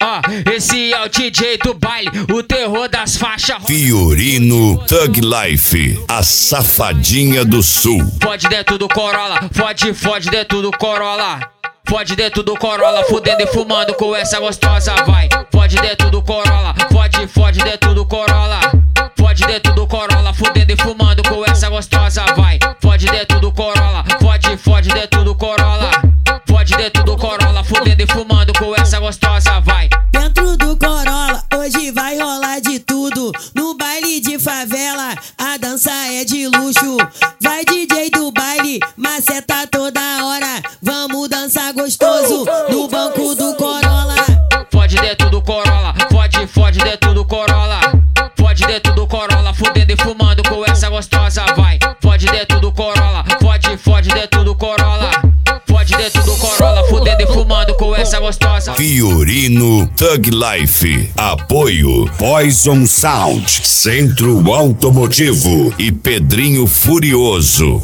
Esse é o DJ do baile, o terror das faixas. Fiorino Thug Life, a safadinha do sul. Fode dentro do Corolla, fode dentro do Corolla. Fode dentro do Corolla, fudendo e fumando com essa gostosa, vai. Fode dentro do Corolla, fode dentro do Corolla. Fode dentro do Corolla, fudendo e fumando com essa gostosa, vai. Fode dentro do Corolla, fode dentro do Corolla. Fode dentro do Corolla, fudendo e fumando com essa gostosa, vai. Dentro do Corolla, hoje vai rolar de tudo. No baile de favela, a dança é de luxo. Vai DJ do baile, maceta toda hora. Vamos dançar gostoso no banco do Corolla. Fode dentro do Corolla, fode dentro do Corolla. Fode dentro do Corolla, fudendo e fumando com essa gostosa, vai. Fode dentro do Corolla, fode dentro do Corolla. Fode dentro do Corolla, fudendo e fumando com essa gostosa. Fiorino Thug Life, apoio Poison Sound, Centro Automotivo e Pedrinho Furioso.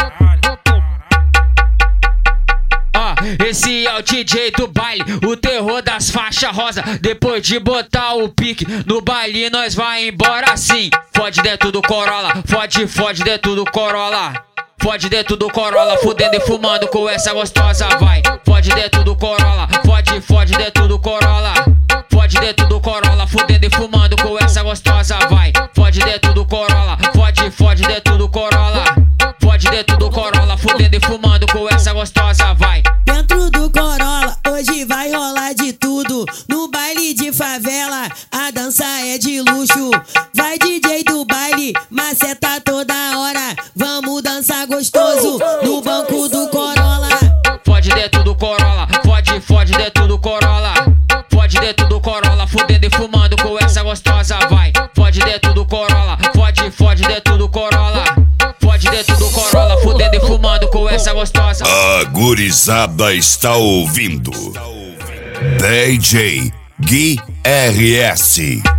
Esse é o DJ do baile, o terror das faixas rosa. Depois de botar o pique no baile, nós vai embora assim. Fode dentro do Corolla, fode dentro do Corolla. Fode dentro do Corolla, fudendo e fumando com essa gostosa, vai. Fode dentro do Corolla, fode dentro do Corolla. Fode dentro do Corolla, fudendo e fumando com essa gostosa, vai. Fode dentro do Corolla, fode dentro do Corolla. Fode dentro do Corolla, fudendo e fumando com essa gostosa, vai. Dentro do Corolla, hoje vai rolar de tudo. No baile de favela, a dança é de luxo. Vai DJ do baile, maceta toda hora. Vamos dançar gostoso no banco do Corolla. Fode dentro do Corolla, fode dentro do Corolla. Fode dentro do Corolla, fudendo e fumando com essa gostosa, vai. Fode dentro do Corolla, fode dentro do Corolla. Fode dentro do Corolla, fudendo e fumando com essa gostosa. A gurizada está ouvindo DJ Gui RS.